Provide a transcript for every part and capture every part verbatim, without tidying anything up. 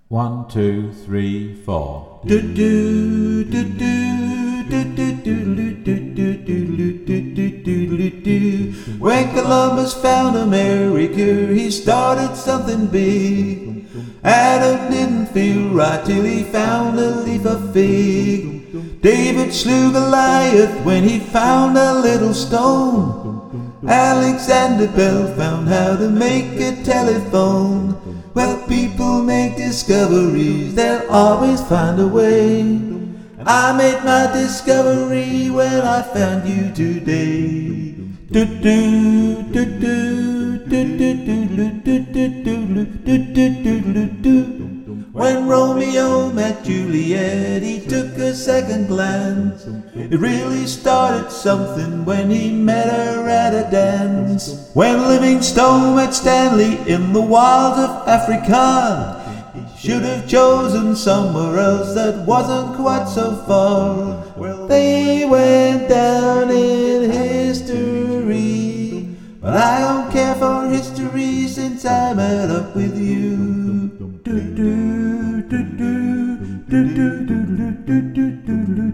One, two, three, four. Do do do do do do do do do do do do do. When Columbus found America, he started something big. Adam didn't feel right till he found a leaf of fig. David slew Goliath when he found a little stone. Alexander Bell found how to make a telephone. Well, people make discoveries, they'll always find a way. I made my discovery when I found you today. Do do do do do do do do do do do do. When Romeo met Juliet, he took a second glance. It really started something when he met her at a dance. When Livingstone met Stanley in the wilds of Africa, he should have chosen somewhere else that wasn't quite so far. Well, they went down in history, but I don't care for history since I met up with you. Do do do do do do do do do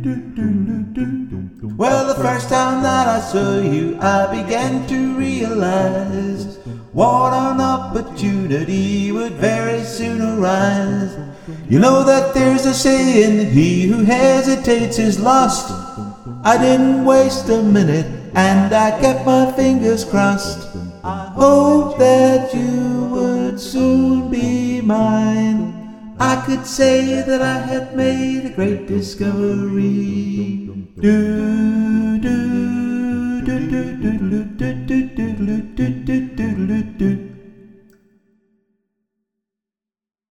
do. Well, the first time that I saw you, I began to realize what an opportunity would very soon arise. You know that there's a saying, he who hesitates is lost. I didn't waste a minute and I kept my fingers crossed. I hope that you would soon be mine. I could say that I had made a great discovery. Do